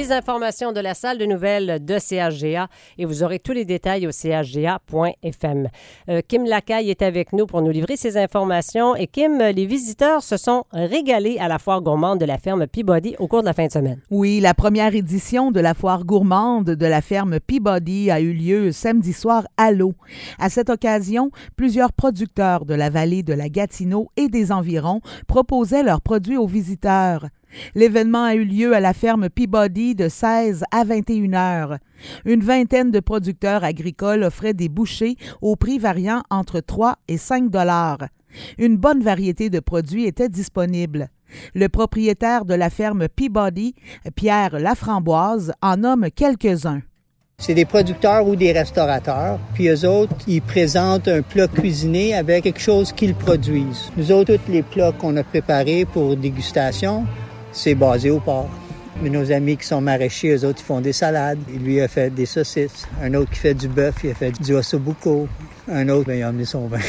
les informations de la salle de nouvelles de CHGA et vous aurez tous les détails au chga.fm. Kim Lacaille est avec nous pour nous livrer ces informations. Et Kim, les visiteurs se sont régalés à la foire gourmande de la ferme Peabody au cours de la fin de semaine. Oui, la première édition de la foire gourmande de la ferme Peabody a eu lieu samedi soir à l'eau. À cette occasion, plusieurs producteurs de la vallée de la Gatineau et des environs proposaient leurs produits aux visiteurs. L'événement a eu lieu à la ferme Peabody de 16 à 21 heures. Une vingtaine de producteurs agricoles offraient des bouchées au prix variant entre 3 et 5 $. Une bonne variété de produits était disponible. Le propriétaire de la ferme Peabody, Pierre Laframboise, en nomme quelques-uns. C'est des producteurs ou des restaurateurs, puis eux autres, ils présentent un plat cuisiné avec quelque chose qu'ils produisent. Nous autres, tous les plats qu'on a préparés pour dégustation, c'est basé au porc. Mais nos amis qui sont maraîchers, eux autres, ils font des salades. Lui a fait des saucisses. Un autre qui fait du bœuf, il a fait du ossobuco. Un autre, il a amené son vin.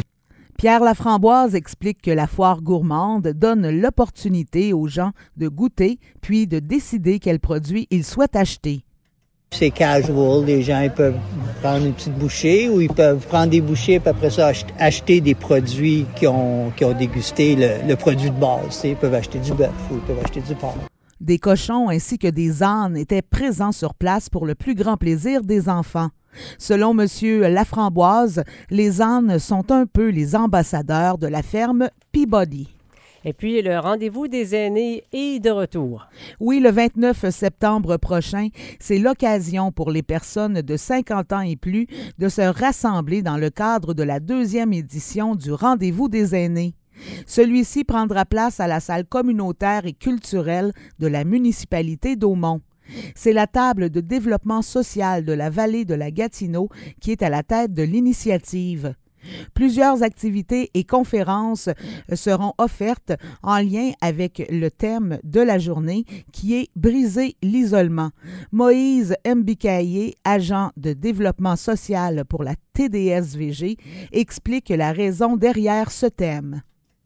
Pierre Laframboise explique que la foire gourmande donne l'opportunité aux gens de goûter puis de décider quels produits ils souhaitent acheter. C'est casual, les gens ils peuvent prendre une petite bouchée ou ils peuvent prendre des bouchées puis après ça acheter des produits qui ont dégusté le produit de base. Ils peuvent acheter du bœuf ou ils peuvent acheter du porc. Des cochons ainsi que des ânes étaient présents sur place pour le plus grand plaisir des enfants. Selon M. Laframboise, les ânes sont un peu les ambassadeurs de la ferme Peabody. Et puis, le rendez-vous des aînés est de retour. Oui, le 29 septembre prochain, c'est l'occasion pour les personnes de 50 ans et plus de se rassembler dans le cadre de la 2e édition du Rendez-vous des aînés. Celui-ci prendra place à la salle communautaire et culturelle de la municipalité d'Aumont. C'est la table de développement social de la vallée de la Gatineau qui est à la tête de l'initiative. Plusieurs activités et conférences seront offertes en lien avec le thème de la journée qui est « Briser l'isolement ». Moïse Mbikaye, agent de développement social pour la TDSVG, explique la raison derrière ce thème.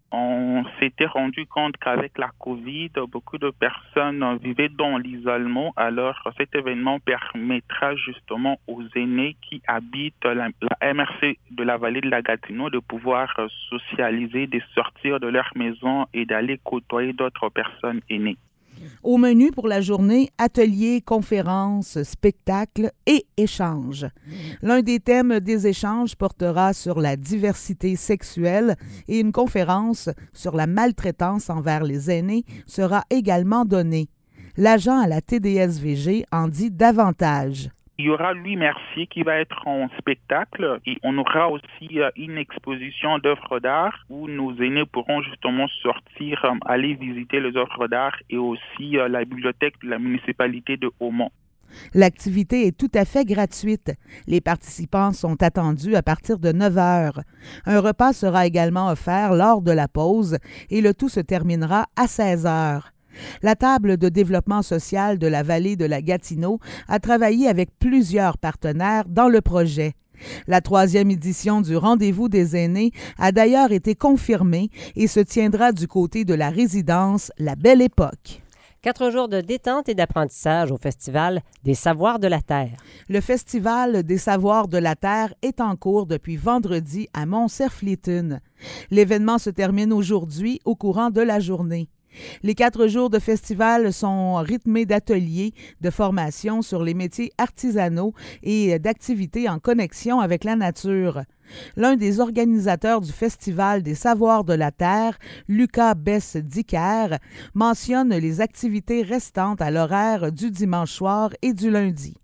On s'était rendu compte qu'avec la COVID, beaucoup de personnes vivaient dans l'isolement. Alors, cet événement permettra justement aux aînés qui habitent la MRC de la vallée de la Gatineau de pouvoir socialiser, de sortir de leur maison et d'aller côtoyer d'autres personnes aînées. Au menu pour la journée, ateliers, conférences, spectacles et échanges. L'un des thèmes des échanges portera sur la diversité sexuelle et une conférence sur la maltraitance envers les aînés sera également donnée. L'agent à la TDSVG en dit davantage. Il y aura Louis Mercier qui va être en spectacle et on aura aussi une exposition d'œuvres d'art où nos aînés pourront justement sortir, aller visiter les œuvres d'art et aussi la bibliothèque de la municipalité de Aumont. L'activité est tout à fait gratuite. Les participants sont attendus à partir de 9 heures. Un repas sera également offert lors de la pause et le tout se terminera à 16 heures. La table de développement social de la vallée de la Gatineau a travaillé avec plusieurs partenaires dans le projet. La 3e édition du Rendez-vous des aînés a d'ailleurs été confirmée et se tiendra du côté de la résidence La Belle Époque. 4 jours de détente et d'apprentissage au Festival des Savoirs de la Terre. Le Festival des Savoirs de la Terre est en cours depuis vendredi à Mont-Cerf-Létune. L'événement se termine aujourd'hui au courant de la journée. Les 4 jours de festival sont rythmés d'ateliers, de formations sur les métiers artisanaux et d'activités en connexion avec la nature. L'un des organisateurs du Festival des Savoirs de la Terre, Lucas Bess-Dicker, mentionne les activités restantes à l'horaire du dimanche soir et du lundi.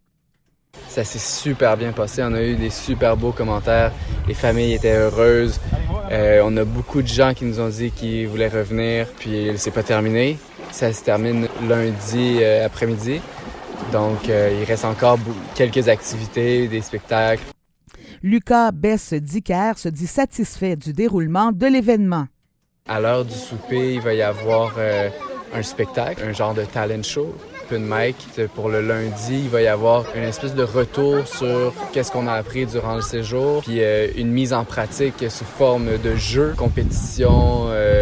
Ça s'est super bien passé. On a eu des super beaux commentaires. Les familles étaient heureuses. On a beaucoup de gens qui nous ont dit qu'ils voulaient revenir. Puis c'est pas terminé. Ça se termine lundi après-midi. Donc il reste encore quelques activités, des spectacles. Lucas Bess-Dicker se dit satisfait du déroulement de l'événement. À l'heure du souper, il va y avoir un spectacle, un genre de talent show. open mic. Pour le lundi, il va y avoir une espèce de retour sur qu'est-ce qu'on a appris durant le séjour, puis une mise en pratique sous forme de jeu, compétition,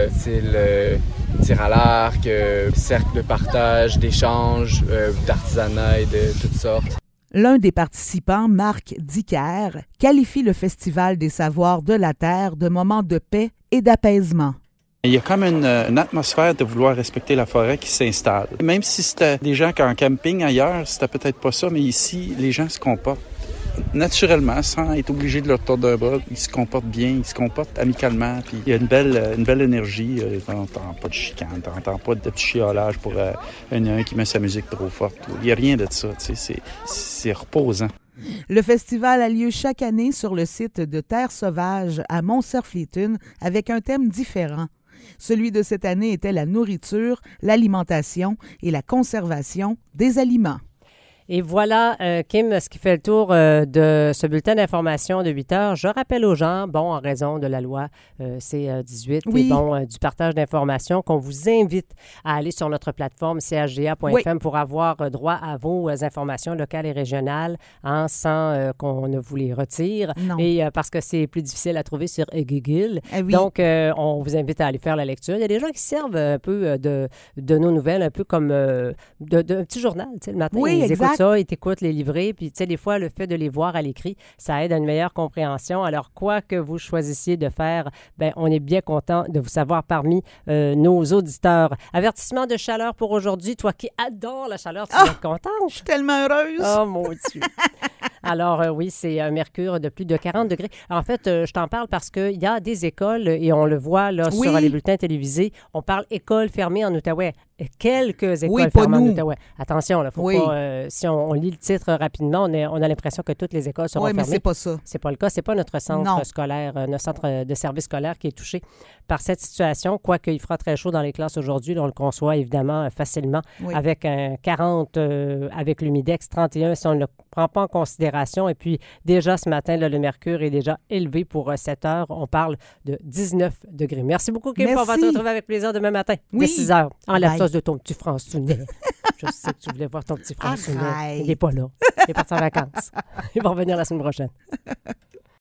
tir à l'arc, cercle de partage, d'échange, d'artisanat et de toutes sortes. L'un des participants, Marc Dicker, qualifie le Festival des savoirs de la Terre de moment de paix et d'apaisement. Il y a comme une atmosphère de vouloir respecter la forêt qui s'installe. Même si c'était des gens qui en camping ailleurs, c'était peut-être pas ça, mais ici, les gens se comportent naturellement, sans être obligés de leur tordre un bras. Ils se comportent bien, ils se comportent amicalement. Puis il y a une belle énergie. T'entends pas de chicane, t'entends pas de petit chiolage pour un qui met sa musique trop forte. Il n'y a rien de ça. C'est reposant. Le festival a lieu chaque année sur le site de Terre Sauvage à Montserflétune avec un thème différent. Celui de cette année était la nourriture, l'alimentation et la conservation des aliments. Et voilà, Kim, ce qui fait le tour de ce bulletin d'information de 8 heures. Je rappelle aux gens, en raison de la loi C-18 oui. et du partage d'informations, qu'on vous invite à aller sur notre plateforme chga.fm oui. pour avoir droit à vos informations locales et régionales sans qu'on ne vous les retire. Non. Et parce que c'est plus difficile à trouver sur Google. Oui. Donc, on vous invite à aller faire la lecture. Il y a des gens qui servent un peu de nos nouvelles, un peu comme un petit journal, le matin. Oui, exact. Ça, ils t'écoutent les livrets, puis tu sais, des fois, le fait de les voir à l'écrit, ça aide à une meilleure compréhension. Alors, quoi que vous choisissiez de faire, on est bien content de vous savoir parmi nos auditeurs. Avertissement de chaleur pour aujourd'hui. Toi qui adores la chaleur, tu vas être contente. Je suis tellement heureuse. Oh, mon Dieu. Alors, oui, c'est un mercure de plus de 40 degrés. En fait, je t'en parle parce qu'il y a des écoles, et on le voit là oui. sur les bulletins télévisés, on parle écoles fermées en Outaouais. Quelques écoles oui, fermées en Outaouais. Attention, il ne faut oui. pas... si on lit le titre rapidement, on a l'impression que toutes les écoles seront fermées. Oui, mais c'est pas ça. C'est pas le cas. C'est pas notre centre scolaire, notre centre de service scolaire qui est touché par cette situation. Quoique il fera très chaud dans les classes aujourd'hui, on le conçoit évidemment facilement oui. avec un 40 avec l'humidex, 31 si on ne le prend pas en considération. Et puis déjà ce matin, là, le mercure est déjà élevé pour 7 heures. On parle de 19 degrés. Merci beaucoup, Kim. Merci. On va te retrouver avec plaisir demain matin, dès 6 heures. En l'absence de ton petit Françounet. Je sais que tu voulais voir ton petit Françounet. Il n'est pas là. Il est parti en vacances. Il va revenir la semaine prochaine.